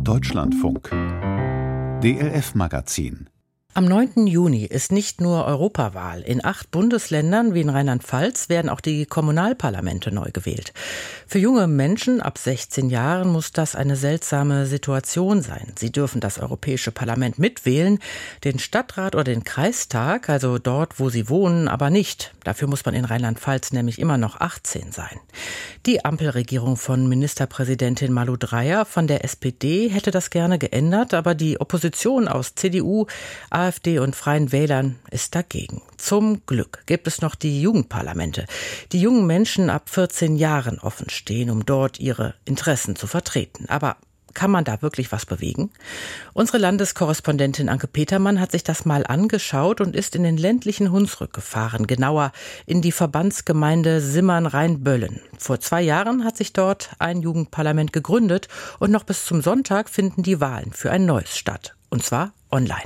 Deutschlandfunk DLF-Magazin. Am 9. Juni ist nicht nur Europawahl. In 8 Bundesländern wie in Rheinland-Pfalz werden auch die Kommunalparlamente neu gewählt. Für junge Menschen ab 16 Jahren muss das eine seltsame Situation sein. Sie dürfen das Europäische Parlament mitwählen, den Stadtrat oder den Kreistag, also dort, wo sie wohnen, aber nicht. Dafür muss man in Rheinland-Pfalz nämlich immer noch 18 sein. Die Ampelregierung von Ministerpräsidentin Malu Dreyer von der SPD hätte das gerne geändert, aber die Opposition aus CDU, AfD und Freien Wählern ist dagegen. Zum Glück gibt es noch die Jugendparlamente, die jungen Menschen ab 14 Jahren offen stehen, um dort ihre Interessen zu vertreten. Aber kann man da wirklich was bewegen? Unsere Landeskorrespondentin Anke Petermann hat sich das mal angeschaut und ist in den ländlichen Hunsrück gefahren, genauer in die Verbandsgemeinde Simmern-Rheinböllen. Vor 2 Jahren hat sich dort ein Jugendparlament gegründet und noch bis zum Sonntag finden die Wahlen für ein neues statt. Und zwar online.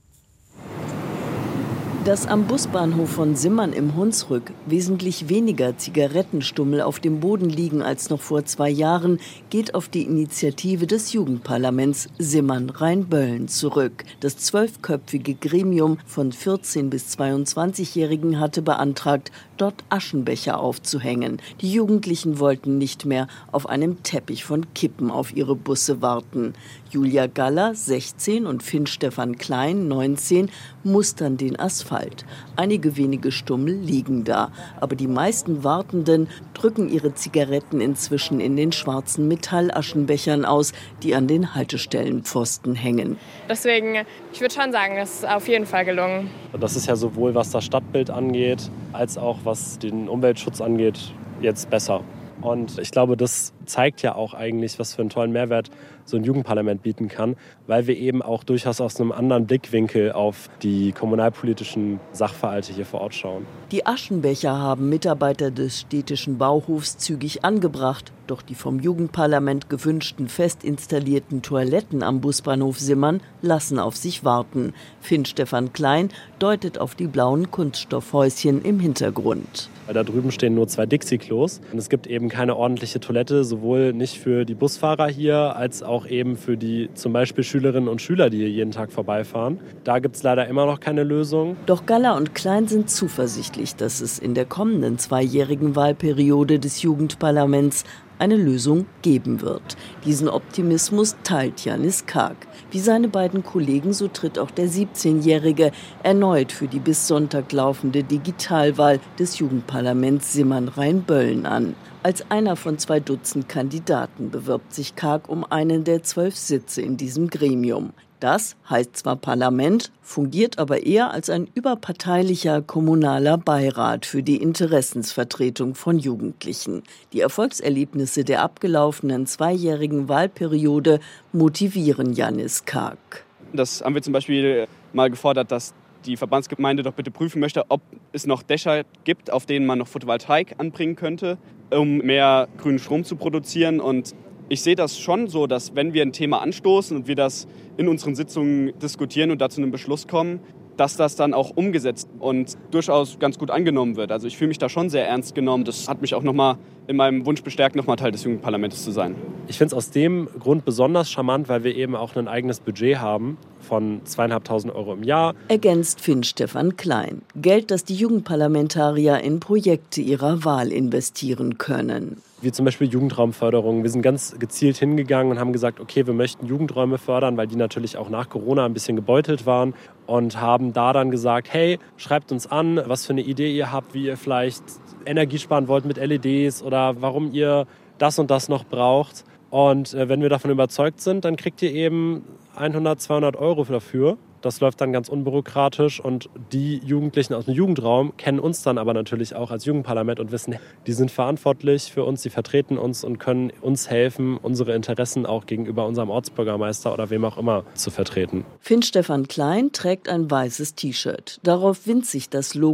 Dass am Busbahnhof von Simmern im Hunsrück wesentlich weniger Zigarettenstummel auf dem Boden liegen als noch vor 2 Jahren, geht auf die Initiative des Jugendparlaments Simmern-Rheinböllen zurück. Das 12-köpfige Gremium von 14- bis 22-Jährigen hatte beantragt, dort Aschenbecher aufzuhängen. Die Jugendlichen wollten nicht mehr auf einem Teppich von Kippen auf ihre Busse warten. Julia Galler, 16, und Finn-Stefan Klein, 19, mustern den Asphalt. Einige wenige Stummel liegen da, aber die meisten Wartenden drücken ihre Zigaretten inzwischen in den schwarzen Metallaschenbechern aus, die an den Haltestellenpfosten hängen. Deswegen, ich würde schon sagen, das ist auf jeden Fall gelungen. Das ist ja sowohl was das Stadtbild angeht, als auch was den Umweltschutz angeht, jetzt besser. Und ich glaube, das zeigt ja auch eigentlich, was für einen tollen Mehrwert so ein Jugendparlament bieten kann, weil wir eben auch durchaus aus einem anderen Blickwinkel auf die kommunalpolitischen Sachverhalte hier vor Ort schauen. Die Aschenbecher haben Mitarbeiter des städtischen Bauhofs zügig angebracht. Doch die vom Jugendparlament gewünschten fest installierten Toiletten am Busbahnhof Simmern lassen auf sich warten. Finn-Stefan Klein deutet auf die blauen Kunststoffhäuschen im Hintergrund. Da drüben stehen nur 2 Dixie-Klos und es gibt eben keine ordentliche Toilette, sowohl nicht für die Busfahrer hier, als auch eben für die zum Beispiel Schülerinnen und Schüler, die hier jeden Tag vorbeifahren. Da gibt es leider immer noch keine Lösung. Doch Galler und Klein sind zuversichtlich, dass es in der kommenden 2-jährigen Wahlperiode des Jugendparlaments eine Lösung geben wird. Diesen Optimismus teilt Janis Karg. Wie seine beiden Kollegen, so tritt auch der 17-Jährige erneut für die bis Sonntag laufende Digitalwahl des Jugendparlaments Simmern-Rheinböllen an. Als einer von 2 Dutzend Kandidaten bewirbt sich Karg um einen der 12 Sitze in diesem Gremium. Das heißt zwar Parlament, fungiert aber eher als ein überparteilicher kommunaler Beirat für die Interessensvertretung von Jugendlichen. Die Erfolgserlebnisse der abgelaufenen 2-jährigen Wahlperiode motivieren Janis Karg. Das haben wir zum Beispiel mal gefordert, dass die Verbandsgemeinde doch bitte prüfen möchte, ob es noch Dächer gibt, auf denen man noch Photovoltaik anbringen könnte, um mehr grünen Strom zu produzieren. Und ich sehe das schon so, dass wenn wir ein Thema anstoßen und wir das in unseren Sitzungen diskutieren und dazu einen Beschluss kommen, dass das dann auch umgesetzt und durchaus ganz gut angenommen wird. Also ich fühle mich da schon sehr ernst genommen. Das hat mich auch nochmal in meinem Wunsch bestärkt, nochmal Teil des Jugendparlaments zu sein. Ich finde es aus dem Grund besonders charmant, weil wir eben auch ein eigenes Budget haben von 2.500 € im Jahr. Ergänzt Finn-Stefan Klein. Geld, das die Jugendparlamentarier in Projekte ihrer Wahl investieren können. Wie zum Beispiel Jugendraumförderung. Wir sind ganz gezielt hingegangen und haben gesagt, okay, wir möchten Jugendräume fördern, weil die natürlich auch nach Corona ein bisschen gebeutelt waren. Und haben da dann gesagt, hey, schreibt uns an, was für eine Idee ihr habt, wie ihr vielleicht Energie sparen wollt mit LEDs oder warum ihr das und das noch braucht. Und wenn wir davon überzeugt sind, dann kriegt ihr eben 100, 200 € dafür. Das läuft dann ganz unbürokratisch und die Jugendlichen aus dem Jugendraum kennen uns dann aber natürlich auch als Jugendparlament und wissen, die sind verantwortlich für uns, die vertreten uns und können uns helfen, unsere Interessen auch gegenüber unserem Ortsbürgermeister oder wem auch immer zu vertreten. Finn-Stefan Klein trägt ein weißes T-Shirt. Darauf winzig das Logo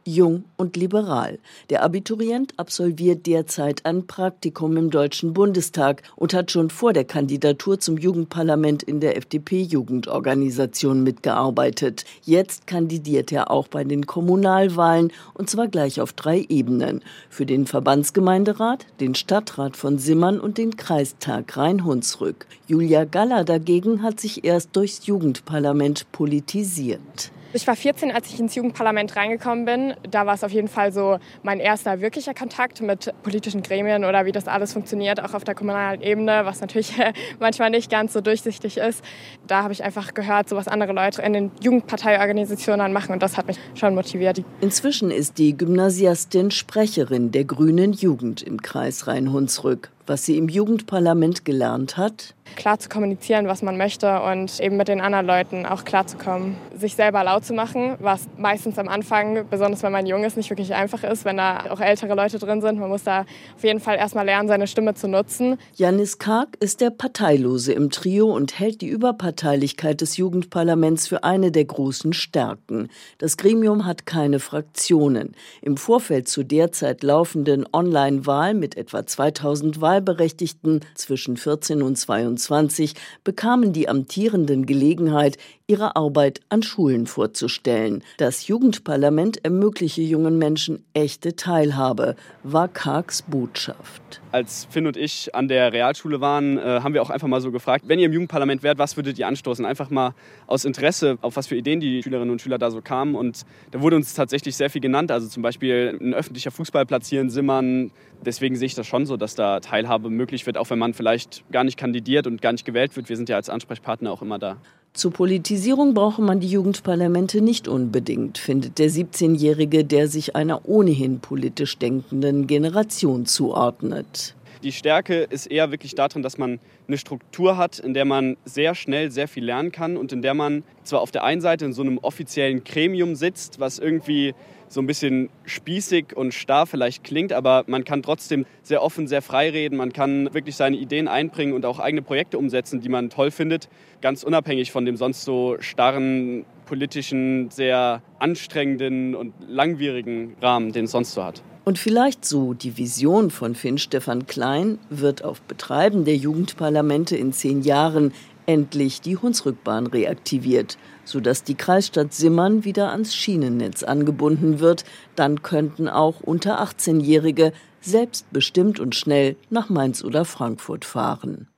jung und liberal. Der Abiturient absolviert derzeit ein Praktikum im Deutschen Bundestag und hat schon vor der Kandidatur zum Jugendparlament in der FDP-Jugendorganisation mitgearbeitet. Jetzt kandidiert er auch bei den Kommunalwahlen, und zwar gleich auf 3 Ebenen. Für den Verbandsgemeinderat, den Stadtrat von Simmern und den Kreistag Rhein-Hunsrück. Julia Galler dagegen hat sich erst durchs Jugendparlament politisiert. Ich war 14, als ich ins Jugendparlament reingekommen bin. Da war es auf jeden Fall so mein erster wirklicher Kontakt mit politischen Gremien oder wie das alles funktioniert, auch auf der kommunalen Ebene, was natürlich manchmal nicht ganz so durchsichtig ist. Da habe ich einfach gehört, so was andere Leute in den Jugendparteiorganisationen machen, und das hat mich schon motiviert. Inzwischen ist die Gymnasiastin Sprecherin der Grünen Jugend im Kreis Rhein-Hunsrück. Was sie im Jugendparlament gelernt hat? Klar zu kommunizieren, was man möchte, und eben mit den anderen Leuten auch klarzukommen. Sich selber laut zu machen, was meistens am Anfang, besonders wenn man jung ist, nicht wirklich einfach ist, wenn da auch ältere Leute drin sind. Man muss da auf jeden Fall erstmal lernen, seine Stimme zu nutzen. Janis Karg ist der Parteilose im Trio und hält die Überparteilichkeit des Jugendparlaments für eine der großen Stärken. Das Gremium hat keine Fraktionen. Im Vorfeld zur derzeit laufenden Online-Wahl mit etwa 2000 Wahlberechtigten zwischen 14 und 22 bekamen die Amtierenden Gelegenheit, ihre Arbeit an Schulen vorzustellen. Das Jugendparlament ermögliche jungen Menschen echte Teilhabe, war Kargs Botschaft. Als Finn und ich an der Realschule waren, haben wir auch einfach mal so gefragt, wenn ihr im Jugendparlament wärt, was würdet ihr anstoßen? Einfach mal aus Interesse, auf was für Ideen die Schülerinnen und Schüler da so kamen. Und da wurde uns tatsächlich sehr viel genannt. Also zum Beispiel ein öffentlicher Fußballplatz hier in Simmern. Deswegen sehe ich das schon so, dass da Teilhabe möglich wird, auch wenn man vielleicht gar nicht kandidiert und gar nicht gewählt wird. Wir sind ja als Ansprechpartner auch immer da. Zur Politisierung brauche man die Jugendparlamente nicht unbedingt, findet der 17-Jährige, der sich einer ohnehin politisch denkenden Generation zuordnet. Die Stärke ist eher wirklich darin, dass man eine Struktur hat, in der man sehr schnell sehr viel lernen kann und in der man zwar auf der einen Seite in so einem offiziellen Gremium sitzt, was irgendwie so ein bisschen spießig und starr vielleicht klingt, aber man kann trotzdem sehr offen, sehr frei reden. Man kann wirklich seine Ideen einbringen und auch eigene Projekte umsetzen, die man toll findet, ganz unabhängig von dem sonst so starren, politischen, sehr anstrengenden und langwierigen Rahmen, den es sonst so hat. Und vielleicht so die Vision von Finn Stefan Klein, wird auf Betreiben der Jugendparlamente in 10 Jahren endlich die Hunsrückbahn reaktiviert, sodass die Kreisstadt Simmern wieder ans Schienennetz angebunden wird. Dann könnten auch unter 18-Jährige selbstbestimmt und schnell nach Mainz oder Frankfurt fahren.